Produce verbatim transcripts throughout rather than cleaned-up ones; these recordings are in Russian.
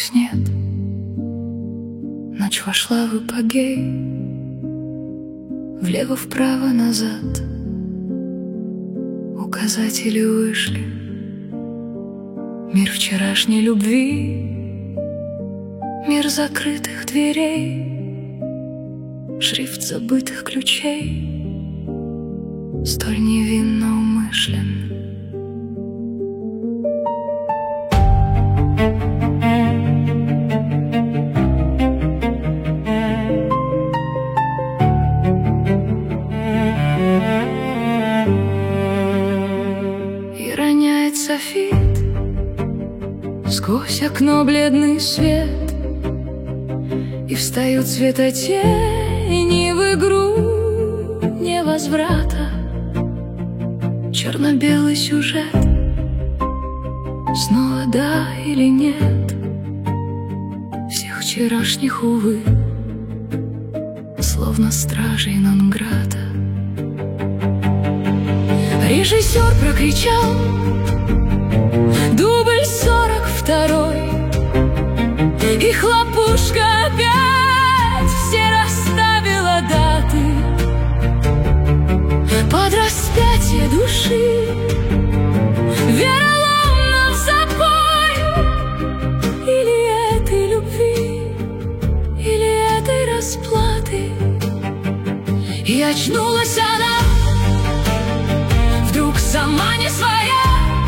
казалось, нет. Ночь вошла в апогей, влево-вправо, назад. Указатели вышли. Мир вчерашней любви, мир закрытых дверей, шрифт забытых ключей, столь невинно умышлен. И роняет софит сквозь окно бледный свет, и встают светотени в игру невозврата. Черно-белый сюжет, снова да или нет, всех вчерашних, увы, словно стражей Нонграда. Режиссер прокричал: дубль сорок второй, и хлопушка опять все расставила даты под распятие души, вероломно в запой. Или этой любви, или этой расплаты. И очнулась она вдруг сама не своя.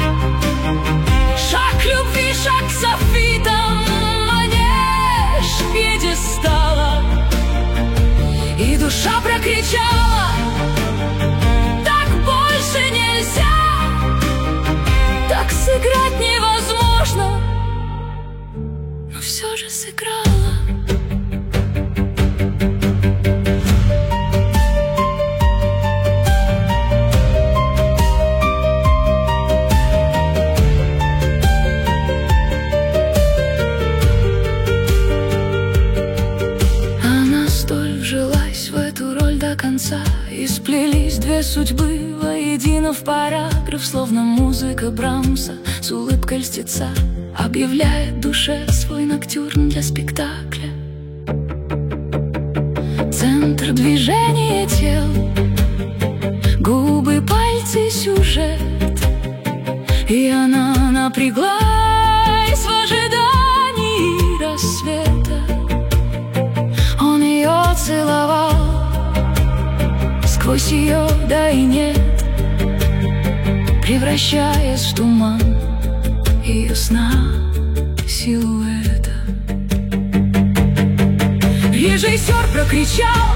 Шаг любви, шаг к софитам, манеж пьедестала. И душа прокричала: так больше нельзя, так сыграть невозможно. Но все же сыграла. Конца, и сплелись две судьбы воедино в параграф, словно музыка Брамса с улыбкой льстеца объявляет душе свой ноктюрн для спектакля. Центр движения тел, губы, пальцы, сюжет. И она напряглась в ожидании рассвета. Он ее целовал сквозь ее да и нет, превращаясь в туман ее сна силуэта. Режиссер прокричал: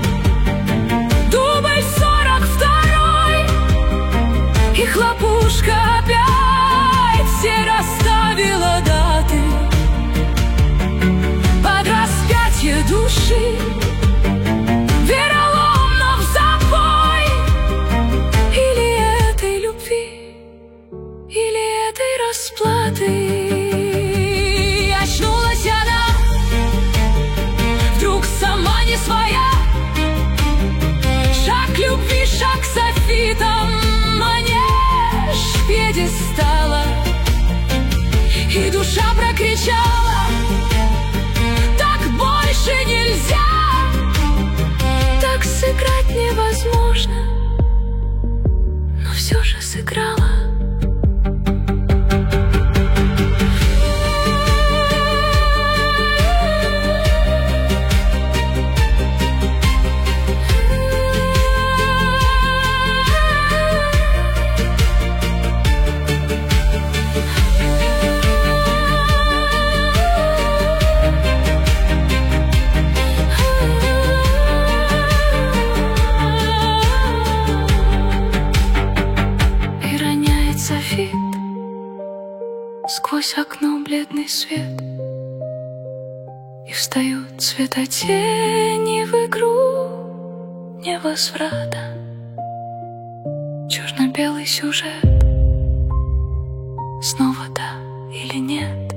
дубль сорок второй, и хлопушка опять все расставила даты под распятие души, расплаты. И очнулась она вдруг сама не своя. Шаг любви, шаг к софитам, манеж пьедестала. И душа прокричала: так больше нельзя, так сыграть невозможно. Но все же сыграла. Сквозь окно бледный свет, и встают светотени в игру невозврата. Черно-белый сюжет, снова да или нет,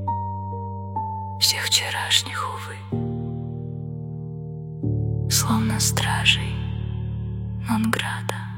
всех вчерашних, увы, словно стражей Нонграда.